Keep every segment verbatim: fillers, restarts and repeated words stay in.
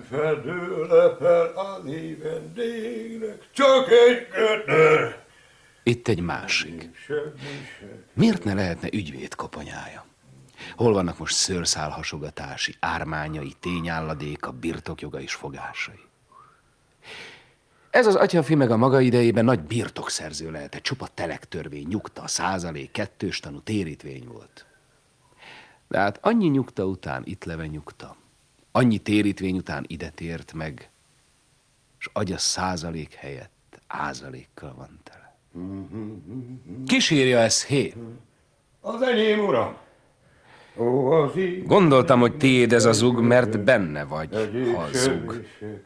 fedő lepel az évendégnek, csak egy gödör. Itt egy másik. Miért ne lehetne ügyvéd koponyája? Hol vannak most szőrszálhasogatási, ármányai, tényálladéka, birtokjoga és fogásai? Ez az atyafi meg a maga idejében nagy birtokszerző lehetett, csupa telektörvény, nyugta, százalék, kettős tanú, térítvény volt. De hát annyi nyugta után itt leve nyugta, annyi térítvény után ide tért meg, s agya százalék helyett ázalékkal van tele. Kísírja ez, hé? Az enyém, uram. Ó, az Gondoltam, hogy tiéd ez a zug, mert benne vagy, ha zug.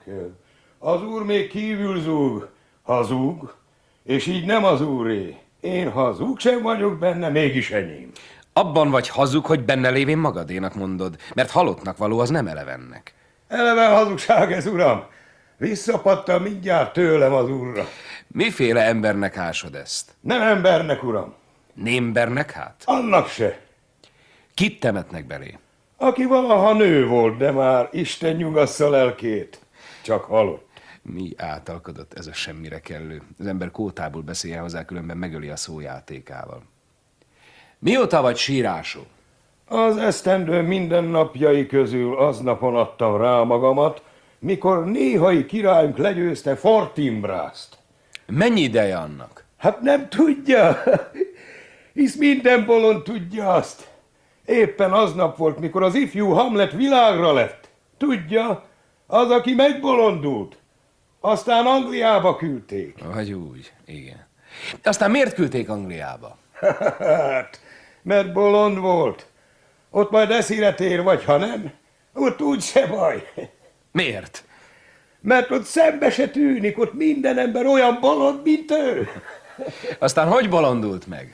Az úr még kívül zúg, hazug, és így nem az úré. Én hazug sem vagyok benne, mégis enyém. Abban vagy hazug, hogy benne lévén magadénak mondod, mert halottnak való az nem elevennek. Eleven hazugság ez, uram. Visszapattal mindjárt tőlem az úrra. Miféle embernek ásod ezt? Nem embernek, uram. Némbernek hát? Annak se. Kit temetnek belé? Aki valaha nő volt, de már Isten nyugassza lelkét. Csak halott. Mi átalkodott ez a semmire kellő? Az ember kótából beszéljen hozzá, különben megöli a szójátékával. Mióta vagy sírásó? Az esztendő mindennapjai közül aznapon adtam rá magamat, mikor néhai királyunk legyőzte Fortinbraszt. Mennyi ideje annak? Hát nem tudja, hisz minden bolond tudja azt. Éppen aznap volt, mikor az ifjú Hamlet világra lett. Tudja, az, aki megbolondult. Aztán Angliába küldték. Vagy úgy, igen. Aztán miért küldték Angliába? Hát, mert bolond volt. Ott majd eszére tér, vagy ha nem, ott úgy se baj. Miért? Mert ott szembe se tűnik, ott minden ember olyan bolond, mint ő. Aztán hogy bolondult meg?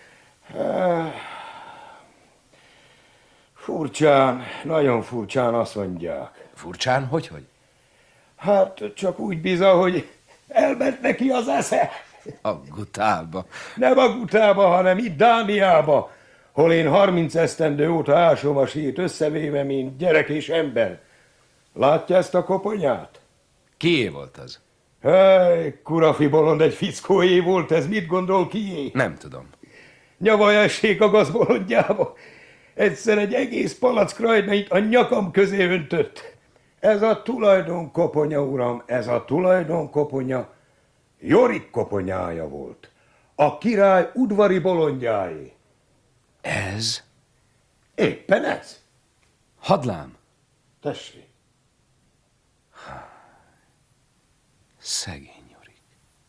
Furcsán, nagyon furcsán azt mondják. Furcsán? Hogy-hogy? Hát csak úgy biza, hogy elment neki az esze. A gutába. Nem a gutába, hanem itt Dániába, hol én harminc esztendő óta ásom a sírt összevéve, mint gyerek és ember. Látja ezt a koponyát? Kié volt az? Hely, kurafi bolond, egy fickóé volt ez, mit gondol kié? Nem tudom. Nyavaj essék a gazbolondjába. Egyszer egy egész palack krajnait a nyakam közé öntött. Ez a tulajdon koponya, uram, ez a tulajdon koponya Jorik koponyája volt. A király udvari bolondjáé. Ez? Éppen ez. Hadlám. Tessék. Szegény Jorik.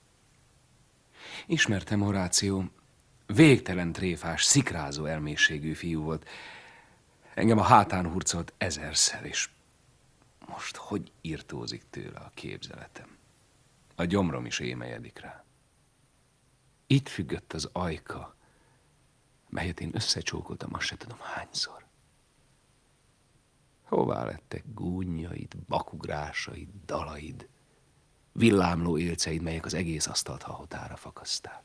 Ismertem Horáció, végtelen tréfás, szikrázó elmészségű fiú volt. Engem a hátán hurcolt ezerszer, és most hogy irtózik tőle a képzeletem. A gyomrom is émelyedik rá. Itt függött az ajka, melyet én összecsókoltam, azt se tudom hányszor. Hová lettek gúnyaid, bakugrásaid, dalaid, villámló élceid, melyek az egész asztalt hahotára fakaszták?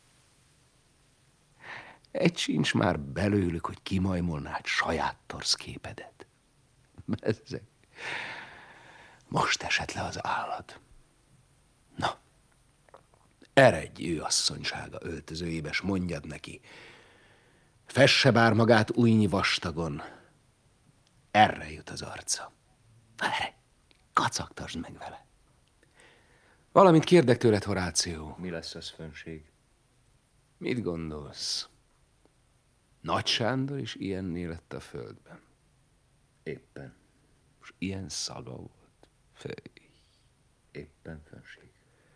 Egy sincs már belőlük, hogy kimajmolnád saját torszképedet. Bezzeg. Most esett le az állat. Na, eredj ő asszonysága öltözőjébe, s mondjad neki, fesse bár magát újnyi vastagon, erre jut az arca. Na erre, kacagtasd meg vele. Valamit kérdek tőled, Horáció. Mi lesz az, főnség? Mit gondolsz? Nagy Sándor is ilyenné lett a földben. Éppen. És ilyen szaga volt. Főj. Éppen, főnség.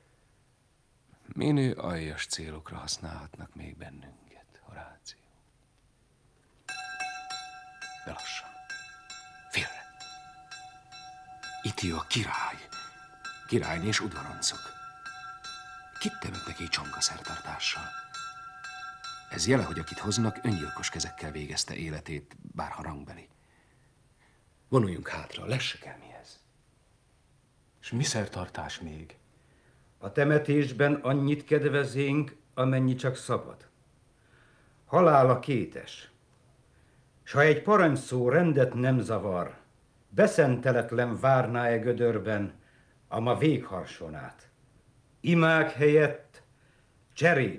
Minő aljas célokra használhatnak még bennünket, Horáció. De lassan. Félre. Itt jön a király. Királyné és udvaroncok. Kit temetnek így csonkaszertartással? Ez jele, hogy akit hoznak, öngyilkos kezekkel végezte életét, bár harangbeli. Vonuljunk hátra, lessek el mihez. És mi szertartás még? A temetésben annyit kedvezénk, amennyi csak szabad. Halál a kétes. S ha egy parancsszó rendet nem zavar, beszenteletlen várná-e gödörben a ma végharsonát. Imák helyett cserét